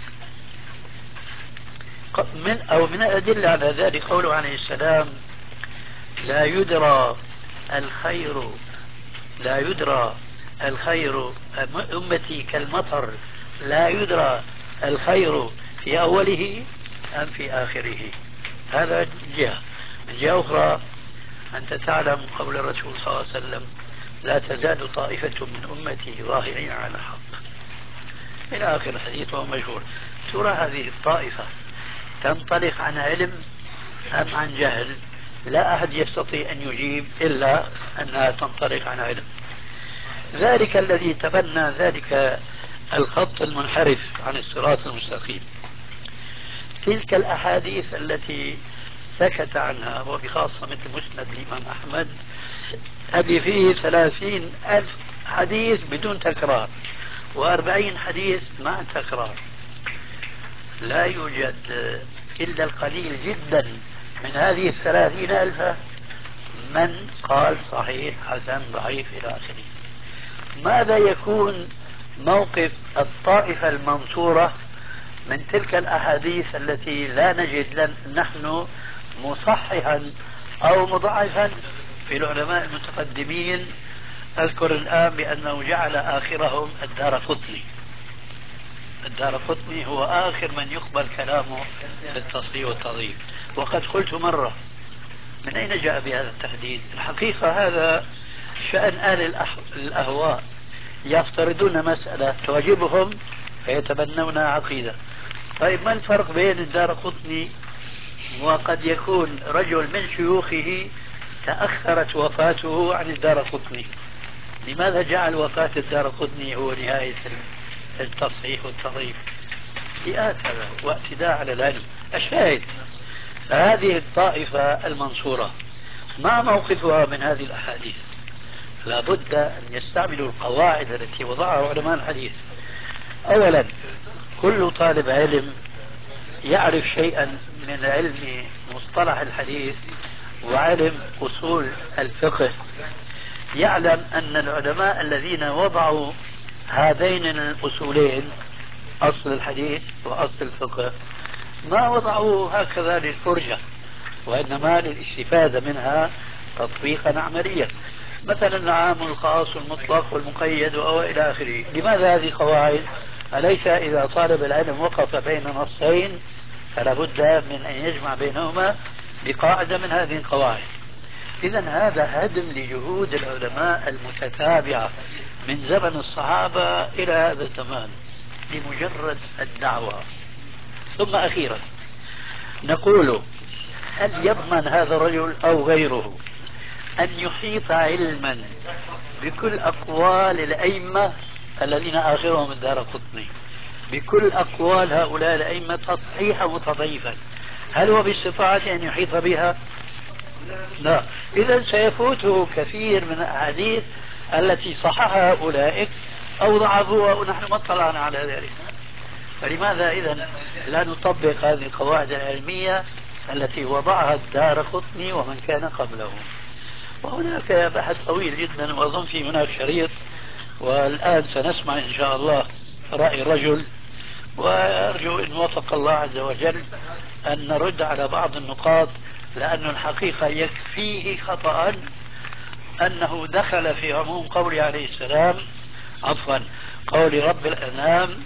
Speaker 4: من أو من الأدلة على ذلك قوله عليه السلام لا يدرى الخير لا يدرى الخير أمتي كالمطر لا يدرى الخير في أوله أم في آخره. هذا جهة. من جهة أخرى أنت تعلم قول الرسول صلى الله عليه وسلم لا تزال طائفة من أمتي ظاهرين على الحق إلى آخر الحديث وهو مشهور. ترى هذه الطائفة تنطلق عن علم أم عن جهل؟ لا أحد يستطيع أن يجيب إلا أنها تنطلق عن علم. ذلك الذي تبنى ذلك الخط المنحرف عن الصراط المستقيم، تلك الأحاديث التي سكت عنها، وبخاصة مثل مسند الإمام أحمد أبي فيه ثلاثين ألف حديث بدون تكرار وأربعين حديث مع تكرار. لا يوجد إلا القليل جدا من هذه الثلاثين ألف من قال صحيح حسن ضعيف إلى آخره. ماذا يكون موقف الطائفة المنصورة من تلك الأحاديث التي لا نجد لن نحن مصححا أو مضاعفا في العلماء المتقدمين. أذكر الآن بأنه جعل آخرهم الدارقطني. الدارقطني هو آخر من يقبل كلامه بالتصحيح والتضعيف. وقد قلت مرة، من أين جاء بهذا التحديد؟ الحقيقة هذا شأن آل الأهواء، يفترضون مسألة تعجبهم فيتبنون عقيدة. طيب ما الفرق بين الدارقطني وقد يكون رجل من شيوخه تأخرت وفاته عن الدارقطني؟ لماذا جعل وفاة الدارقطني هو نهاية التصحيح والتضعيف؟ اجتهاد هذا واعتداء على العلم. الشاهد، فهذه الطائفة المنصورة ما موقفها من هذه الأحاديث؟ لابد أن يستعملوا القواعد التي وضعها علماء الحديث. أولا، كل طالب علم يعرف شيئا من علم مصطلح الحديث وعلم أصول الفقه يعلم أن العلماء الذين وضعوا هذين الأصولين، أصل الحديث وأصل الفقه، ما وضعوا هكذا للفرجة، وإنما للاستفادة منها تطبيقا عمليا. مثلا العام والخاص والمطلق والمقيد وإلى آخره. لماذا هذه قواعد؟ أليس إذا طالب العلم وقف بين نصين فلا بد من أن يجمع بينهما بقاعدة من هذه القواعد. إذا هذا هدم لجهود العلماء المتتابعة من زمن الصحابة إلى هذا الزمان لمجرد الدعوة. ثم أخيرا نقول، هل يضمن هذا الرجل أو غيره أن يحيط علما بكل أقوال الأئمة الذين آخرهم الدارقطني، بكل أقوال هؤلاء الأئمة تصحيحا وتضعيفا؟ هل هو باستطاعته أن يحيط بها؟ لا. إذا سيفوته كثير من الأحاديث التي صححها أولئك أو ضعفوها ونحن ما اطلعنا على ذلك. فلماذا إذا لا نطبق هذه القواعد العلمية التي وضعها الدارقطني ومن كان قبله؟ وهناك بحث طويل جدا، وأظن في هناك شريط، والآن سنسمع إن شاء الله رأي الرجل، وأرجو إن وفق الله عز وجل أن نرد على بعض النقاط، لأن الحقيقة يكفيه خطأ أنه دخل في عموم قوله عليه السلام، عفوا قول رب الأنام: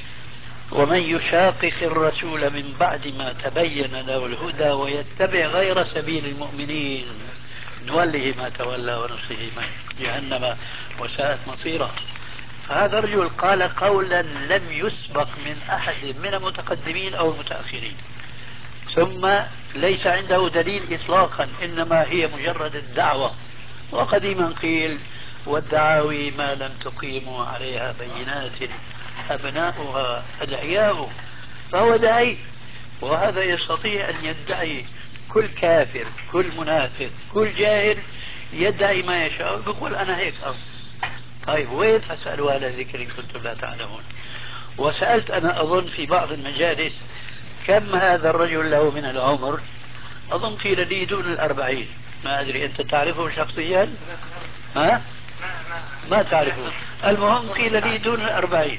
Speaker 4: ومن يشاقق الرسول من بعد ما تبين له الهدى ويتبع غير سبيل المؤمنين نوله ما تولى ونصله ما جهنم وساءت مصيره. هذا الرجل قال قولا لم يسبق من أحد من المتقدمين أو المتأخرين، ثم ليس عنده دليل إطلاقا، إنما هي مجرد الدعوة. وقديما قيل: والدعاوي ما لم تقيموا عليها بينات أبناؤها أدعياء. فهو داعي، وهذا يستطيع أن يدعي. كل كافر، كل منافق، كل جاهل يدعي ما يشاء، يقول أنا هيك أصلا. طيب وين؟ فاسألوا أهل الذكر إن كنتم لا تعلمون. وسألت أنا أظن في بعض المجالس كم هذا الرجل له من العمر، أظن قيل لي دون الأربعين. ما أدري أنت تعرفه شخصيا؟ ها؟ ما تعرفه. المهم قيل لي دون الأربعين،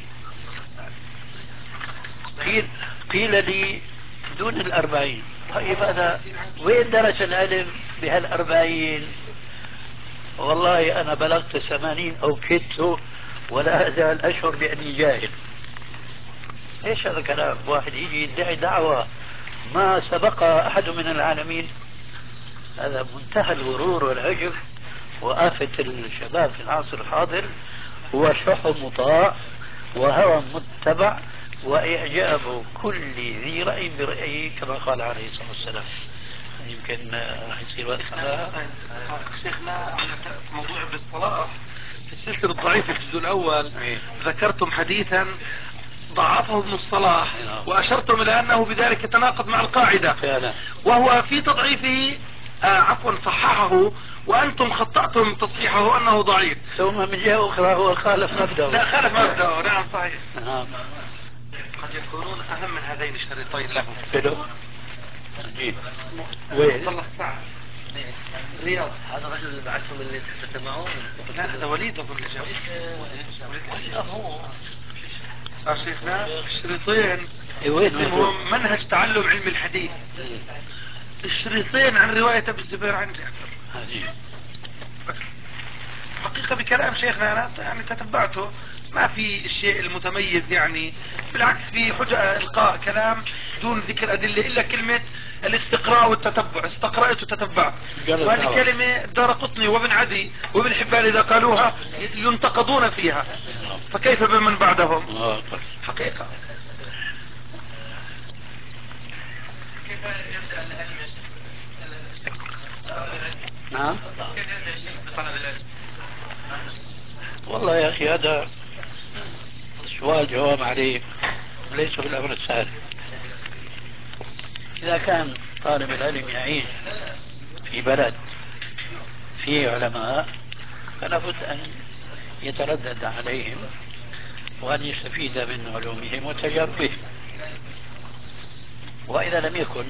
Speaker 4: قيل, قيل لي دون الأربعين. طيب أنا وين درس العلم بهالأربعين؟ والله أنا بلغت ثمانين أو كدت ولا أزال أشعر بأني جاهل. ايش هذا الكلام؟ واحد يجي يدعي دعوة ما سبقها أحد من العالمين، هذا منتهى الغرور والعجب. وآفة الشباب في العصر الحاضر هو شح مطاع وهوى متبع وإعجاب كل ذي رأي برأيه، كما قال عليه الصلاة والسلام. يمكن راح يصير وقت.
Speaker 8: شيخنا موضوع ابن الصلاح في السلسلة الضعيفة في الجزء الأول ذكرتم حديثا ضعفه ابن الصلاح وأشرتم إلى أنه بذلك يتناقض مع القاعدة، وهو في تضعيفه آه عفوا صححه، وأنتم خطأتم تصحيحه أنه ضعيف.
Speaker 4: ثم من جهة أخرى هو خالف مبدأه.
Speaker 8: لا خالف مبدأه، نعم صحيح.
Speaker 4: نعم.
Speaker 8: قد يكونون أهم من هذين الشريطين له.
Speaker 4: حلو. جيد. وين؟
Speaker 6: الرياض. هذا الرجل اللي بعتهم اللي تحدثنا معه.
Speaker 8: لا هذا وليد اظن اللي جاب.
Speaker 6: وليد هو.
Speaker 8: صار شيخنا الشريطين
Speaker 4: وين
Speaker 8: اسمهم منهج تعلم علم الحديث. الشريطين عن رواية ابن الزبير عن جابر. حقيقة بكلام شيخنا أنا يعني تتبعته، ما في الشيء المتميز يعني، بالعكس في حجة إلقاء كلام دون ذكر أدلة إلا كلمة الاستقراء والتتبع. استقرأت وتتبعت، وهذه كلمة دار قطني وابن عدي وابن حبان إذا قالوها ينتقدون فيها، فكيف بمن بعدهم؟ حقيقة.
Speaker 7: كيف يبدأ العلم يا شيخ؟
Speaker 4: نعم.
Speaker 7: كيف يبدأ الشخص بطلب العلم؟
Speaker 4: والله يا أخي هذا سؤال جواب عليه ليس بالأمر السهل. إذا كان طالب العلم يعيش في بلد فيه علماء فلا بد أن يتردد عليهم وأن يستفيد من علومهم وتجاربهم. وإذا لم يكن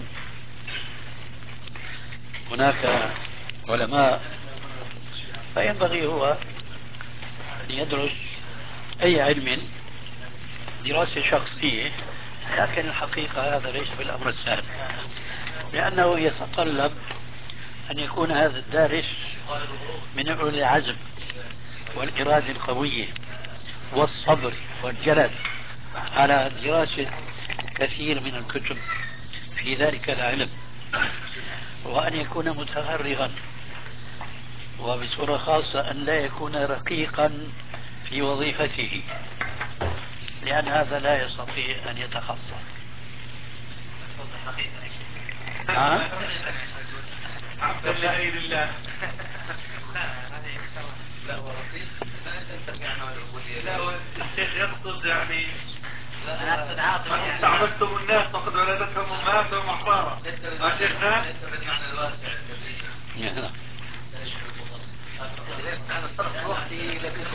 Speaker 4: هناك علماء فينبغي هو أن يدرس أي علم دراسة شخصية، لكن الحقيقة هذا ليس بالأمر السهل، لأنه يتطلب أن يكون هذا الدارس من أولي العزم والإرادة القوية والصبر والجلد على دراسة كثير من الكتب في ذلك العلم، وأن يكون متفرغا، وبصورة خاصة أن لا يكون رقيقا في وظيفته، لأن هذا لا يستطيع أن يتخصص. ها؟
Speaker 8: عبد الله لله.
Speaker 6: لا هو رقيق لا تنتفع مع العبودية.
Speaker 8: لا الشيخ يقصد يعني
Speaker 6: أنا أقصد عاطفة يعني
Speaker 8: استعبدتم الناس فقد ولدتهم أمهاتهم أحرارا. ما شيخنا؟
Speaker 6: ليس بالمعنى الواسع الكبير. أنا صرت وقتي لكن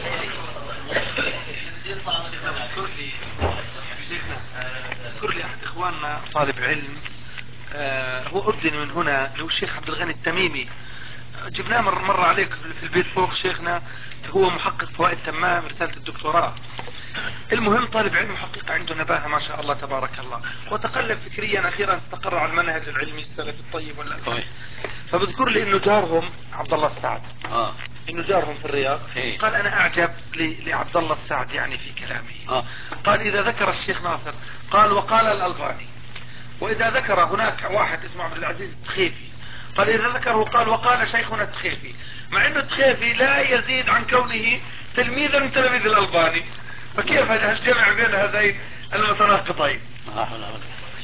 Speaker 8: اذكر لي شيخنا اذكر لي أحد إخواننا طالب علم آه هو أردني من هنا، اللي هو الشيخ عبد الغني التميمي. جبناه مرة, مرة عليك في البيت فوق شيخنا، هو محقق فوائد تمام رسالة الدكتوراه. المهم طالب علم حقيقة عنده نباهة ما شاء الله تبارك الله، وتقلب فكريا أخيرا استقر على المنهج العلمي السلفي الطيب والأكمل. فبذكر لي إنه جارهم عبد الله السعد
Speaker 4: آه.
Speaker 8: إنه جارهم في الرياض.
Speaker 4: إيه؟
Speaker 8: قال أنا أعجب لعبد الله السعد يعني في كلامه.
Speaker 4: آه.
Speaker 8: قال إذا ذكر الشيخ ناصر قال وقال الألباني، وإذا ذكر هناك واحد اسمه عبد العزيز التخيفي قال إذا ذكره قال وقال شيخنا التخيفي، مع أنه التخيفي لا يزيد عن كونه تلميذا من تلاميذ الألباني. فكيف الجمع بين هذين المتناقضين؟
Speaker 4: لا حول ولا قوة.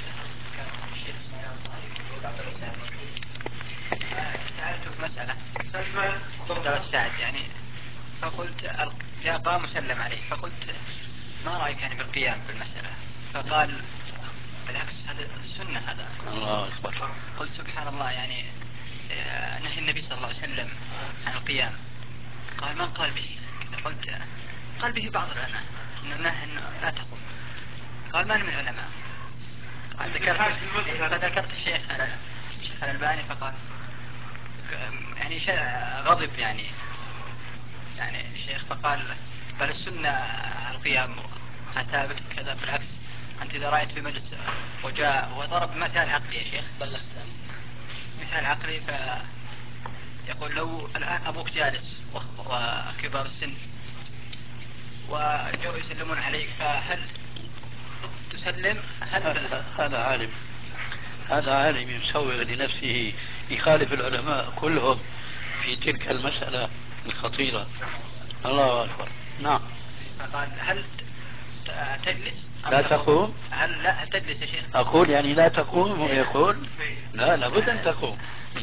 Speaker 9: سألتك مسألة دكتور سعد يعني، فقلت جاء قام وسلم عليه، فقلت ما رأيك يعني بالقيام بالمسألة؟ فقال بالعكس هذا السنة هذا.
Speaker 4: الله أكبر.
Speaker 9: قلت سبحان الله يعني نهي النبي صلى الله عليه وسلم عن القيام. قال من قال به؟ قلت قال به بعض العلماء انه نهى انه لا تقوم. قال من من العلماء؟ قال ذكرت فذكرت الشيخ الشيخ الألباني فقال يعني غضب يعني يعني الشيخ فقال بل السنة القيام ثابت كذا، بالعكس أنت إذا رأيت في مجلس وجاء وضرب مثال عقلي يا شيخ، بلغت مثال عقلي فيقول لو الآن أبوك جالس وكبار السن وجاءوا يسلمون عليك فهل تسلم؟ هل
Speaker 4: هذا عالم هذا عالم يسوغ لنفسه يخالف العلماء كلهم في تلك المسألة الخطيرة. الله أكبر. نعم.
Speaker 9: فقال هل تجلس
Speaker 4: لا تقوم؟
Speaker 9: هل لا تجلس يا شيخ؟
Speaker 4: أقول يعني لا تقوم، ويقول لا لابد أن تقوم.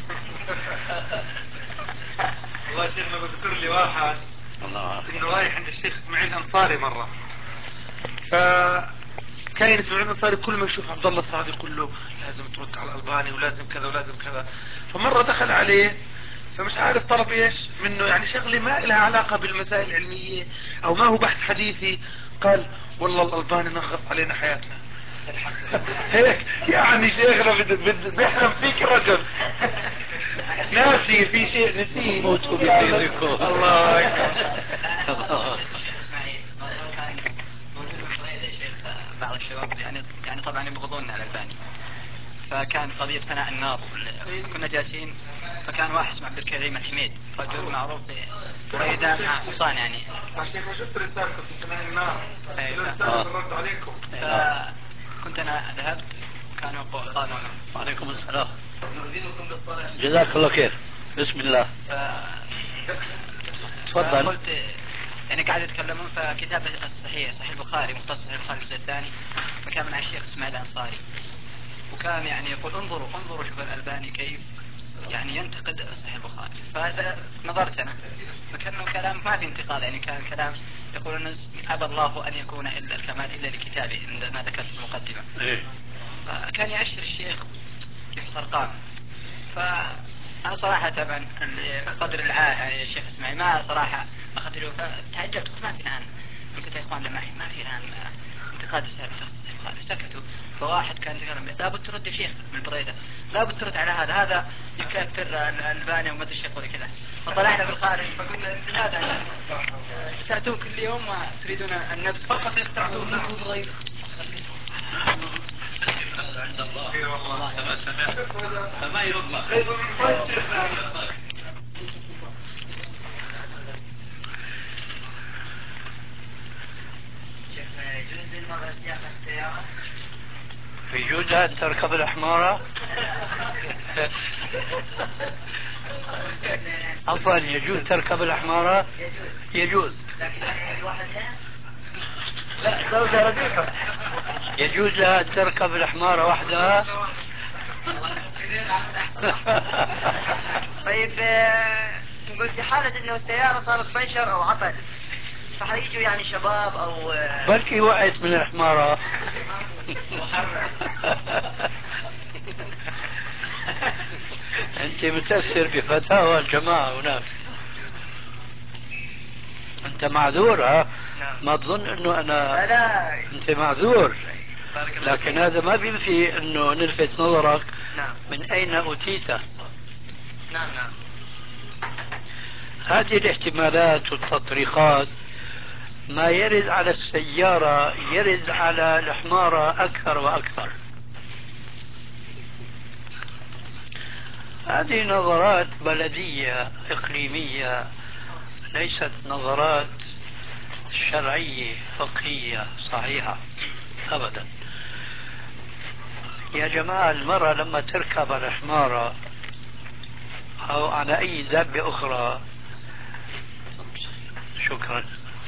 Speaker 8: والله شيخنا بذكر لي واحد انه رايح عند الشيخ اسماعيل الانصاري مرة، فكان اسماعيل الانصاري كل ما يشوف عبد الله السعد يقول له لازم ترد على الالباني ولازم كذا ولازم كذا. فمرة دخل عليه فمش عارف طلب ايش منه، يعني شغله ما لها علاقة بالمسائل العلمية او ما هو بحث حديثي. قال والله الالباني نغص علينا حياتنا، هيك يعني شيخنا بد- بد- بيحلم فيك رجل ناسي في شيء نسيه.
Speaker 4: موتوا بغيظكم.
Speaker 8: الله اكبر.
Speaker 9: الشيخ اسماعيل كان موجود من قرية يا شيخ، بعض الشباب يعني يعني طبعا يبغضون الألباني، فكان قضية فناء النار. كنا جالسين فكان واحد اسمه عبد الكريم الحميد، رجل معروف في بريدة مع حصان يعني.
Speaker 8: شيخ شفت رسالتكم في فناء النار؟
Speaker 9: أيوة.
Speaker 8: الرد عليكم.
Speaker 9: فكنت أنا ذهبت وكانوا قالوا
Speaker 4: وعليكم السلام.
Speaker 9: نؤذنكم بالصلاة.
Speaker 4: جزاك الله خير. بسم الله. تفضل.
Speaker 9: قلت يعني قاعد يتكلمون فكتاب الصحيح صحيح البخاري مختصر صحيح البخاري الجزء الثاني، فكان مع الشيخ اسماعيل الانصاري، وكان يعني يقول انظروا انظروا شوف الالباني كيف يعني ينتقد صحيح البخاري. فهذا نظرت انا فكانه كلام ما في انتقاد، يعني كان كلام يقول ان ابى الله ان يكون الا الكمال الا لكتابه عندما ذكرت في المقدمه.
Speaker 4: إيه.
Speaker 9: فكان يأشر الشيخ يحصى ارقام. فأنا صراحة طبعا قدر العاء يعني الشيخ اسماعيل ما صراحة أخذت له، فتعجبت قلت ما في الآن، قلت يا إخوان اللي معي ما في الآن انتقاد رسالة تخصص البخاري. سكتوا. فواحد كان يتكلم لابد ترد يا شيخ من البريدة، لابد ترد على هذا هذا يكفر الألباني وما أدري ايش يقول كذا. فطلعنا بالخارج فقلنا هذا تأتون كل يوم تريدون النبذ فقط يستعطون منكم بغير
Speaker 4: عند الله. اي والله كما سمعت فما يرضى.
Speaker 9: يجوز للمرأة سياقة السيارة؟
Speaker 4: يجوز أن تركب الحمارة؟ عفوا يجوز تركب الحمارة؟ يجوز.
Speaker 9: لكن لوحدها؟ لا زوجة رديفة.
Speaker 4: يجوز لها أن تركب الحمارة وحدها؟
Speaker 9: طيب نقول في حالة انه السيارة صارت بنشر او عطل فحيجوا يعني شباب او
Speaker 4: بلكي وقعت من الحمارة. أنت متأثر بفتاوى الجماعة هناك. أنت معذور. ها ما تظن أنه أنا
Speaker 9: لا.
Speaker 4: أنت معذور، لكن هذا ما بينفي أنه نلفت نظرك من أين أتيت.
Speaker 9: نعم نعم.
Speaker 4: هذه الاحتمالات والتطريقات ما يرد على السيارة يرد على الحمارة أكثر وأكثر. هذه نظرات بلدية إقليمية، ليست نظرات شرعية فقهية صحيحة أبدا. يا جماعة المرأة لما تركب على الحمارة أو على أي دابة أخرى، شكرا،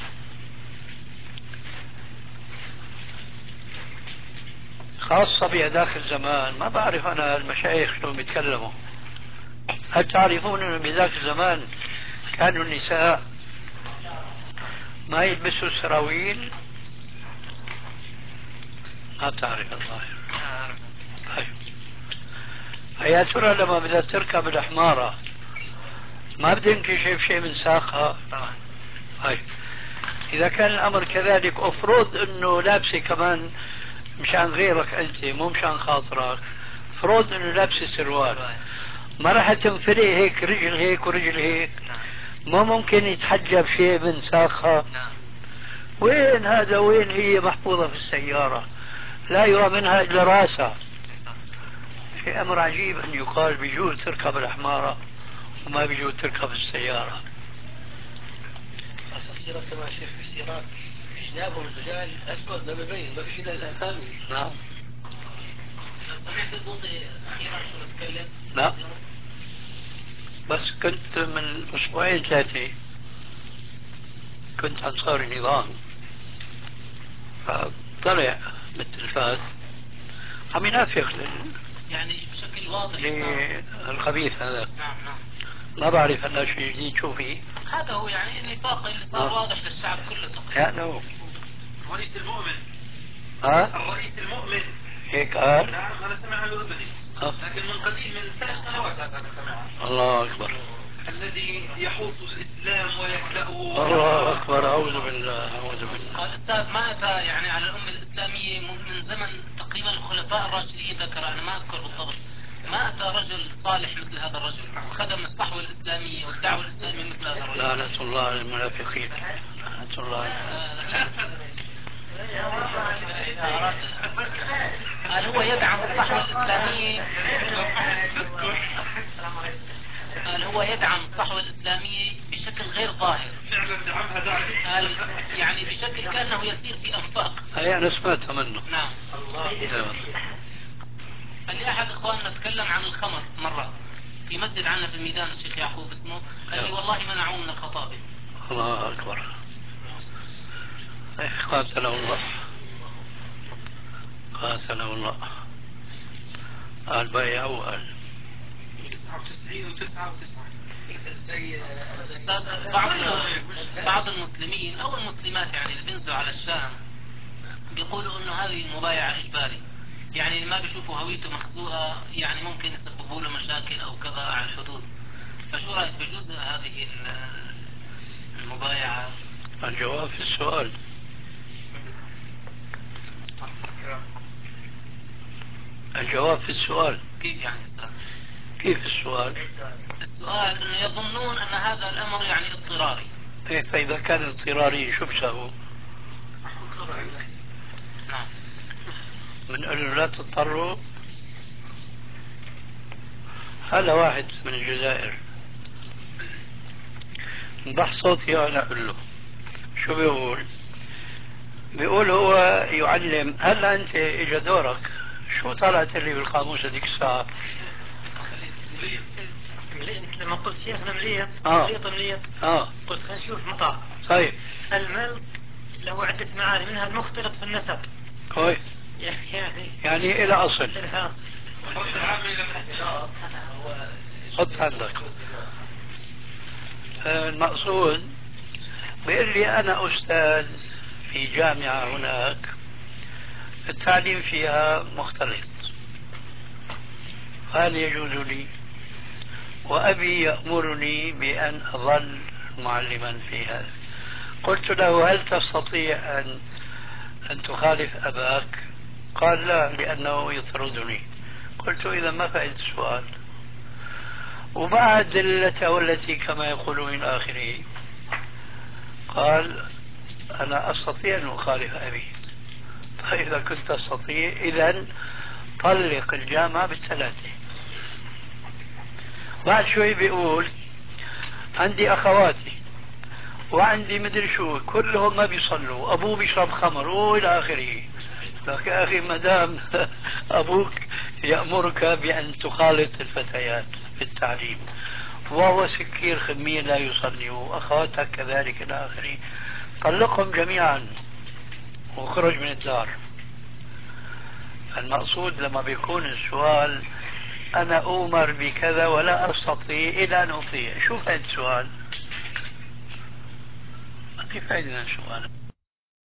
Speaker 4: خاصة بهذاك الزمان، ما بعرف أنا المشايخ شلون بيتكلموا. هل تعرفون أنه بذاك الزمان كانوا النساء ما يلبسوا سراويل؟ ما تعرف الظاهر. طيب يا ترى لما بدها تركب الحمارة ما بدها انكشف شيء من ساقها؟ طيب إذا كان الأمر كذلك أفرض أنه لابسة كمان مشان غيرك أنت مو مشان خاطرك، فرض أنه لابسة سروال، ما راح تنفرق هيك رجل هيك ورجل هيك؟ ما ممكن يتحجب شيء من ساقها؟ وين هذا؟ وين هي محفوظة في السيارة لا يرى منها إلا راسها؟ في أمر عجيب أن يقال بيجوز تركب الحمارة وما بيجوز تركب السيارة.
Speaker 6: السيارة كما شيخ في سيارات جنابهم الزجاج أسود لا يبين ما في إلا الأمام.
Speaker 4: نعم.
Speaker 5: سمعت البوطي أخيرا شو نتكلم؟
Speaker 4: لا بس كنت من أسبوعين ثلاثة كنت أنصار النظام، فطلع بالتلفاز عم ينافق
Speaker 5: يعني بشكل واضح
Speaker 4: الخبيث هذا.
Speaker 5: نعم نعم.
Speaker 4: ما بعرف هلا شيء جديد شو فيه.
Speaker 5: هذا هو يعني النفاق اللي صار واضح للشعب كله تقريبا.
Speaker 4: يعني
Speaker 3: الرئيس المؤمن.
Speaker 4: ها؟
Speaker 3: الرئيس المؤمن
Speaker 4: هيك قال؟
Speaker 3: نعم أنا سمعها بأذني، لكن من قديم من ثلاث سنوات هذا سمعها.
Speaker 4: الله أكبر.
Speaker 3: الذي يحوص الإسلام ويكلأه.
Speaker 4: الله أكبر. أعوذ بالله أعوذ بالله.
Speaker 5: الإسلام ما أتى يعني على الأمة الإسلام
Speaker 10: الإسلامية من زمن تقريبا الخلفاء الراشدين، ذكر أنا ما أذكر بالضبط، ما أتى رجل صالح مثل هذا الرجل خدم الصحوة الإسلامية والدعوة الإسلامية مثل هذا الرجل.
Speaker 4: لعنة الله على المنافقين، لعنة الله على
Speaker 10: قال هو يدعم الصحوة الإسلامية قال هو يدعم الصحوة الإسلامية بشكل غير ظاهر. قال يعني بشكل كأنه يسير في أنفاق.
Speaker 4: هي أنا سمعتها منه.
Speaker 10: نعم. قال لي أحد إخواننا تكلم عن الخمر مرة في مسجد عنا في الميدان، الشيخ يعقوب اسمه، قال لي والله منعوه من الخطابة.
Speaker 4: الله أكبر. قاتله الله، قاتله الله. قال بيعوا قال
Speaker 8: تسعة وتسعين وتسعة وتسعين.
Speaker 10: بعض بعض المسلمين أو المسلمات يعني اللي بينزلوا على الشام بيقولوا إنه هذه مبايعة إجباري، يعني اللي ما بيشوفوا هويته مخزوقة يعني ممكن يسببوا له مشاكل أو كذا على الحدود. فشو رأيك بجوز هذه المبايعة؟
Speaker 4: الجواب في السؤال. الجواب في السؤال.
Speaker 10: كيف يعني أستاذ؟
Speaker 4: كيف السؤال؟
Speaker 10: السؤال انه يظنون ان هذا الامر يعني اضطراري.
Speaker 4: إيه فاذا كان اضطراري شو بسووا؟
Speaker 10: نعم.
Speaker 4: بنقول له لا تضطروا. هذا واحد من الجزائر بح صوتي وانا اقول له شو بيقول؟ بيقول هو يعلم. هلا انت اجى دورك، شو طلعت لي بالقاموس هذيك الساعة؟
Speaker 11: مليت لما قلت شيخنا مليت
Speaker 4: آه.
Speaker 11: مليت مليت
Speaker 4: اه
Speaker 11: قلت خلينا نشوف مطار.
Speaker 4: طيب
Speaker 11: الملط له عدة معاني منها المختلط في النسب.
Speaker 4: كويس.
Speaker 11: يعني
Speaker 4: يعني إلى أصل.
Speaker 11: إلى أصل.
Speaker 4: حط عندك. المقصود بيقول لي أنا أستاذ في جامعة هناك التعليم فيها مختلط، هل يجوز لي؟ وأبي يأمرني بأن أظل معلما في هذا. قلت له هل تستطيع أن أن تخالف أباك؟ قال لا لأنه يطردني. قلت إذا ما فائدة السؤال؟ وبعد دلته والتي كما يقولون إلى آخره. قال أنا أستطيع أن أخالف أبي. فإذا كنت أستطيع إذن طلق الجامعة بالثلاثة. بعد شوي بيقول عندي أخواتي وعندي مدري شو كلهم ما بيصلوا، أبوه بيشرب خمر وإلى آخره. لك يا أخي مدام أبوك يأمرك بأن تخالط الفتيات في التعليم وهو سكير خمير لا يصلي وأخواتك كذلك إلى آخره، طلقهم جميعا وخرج من الدار. المقصود لما بيكون السؤال أنا أؤمر بكذا ولا أستطيع إلا أن أطيع، شو فائدة السؤال؟ ما في فائدة من السؤال.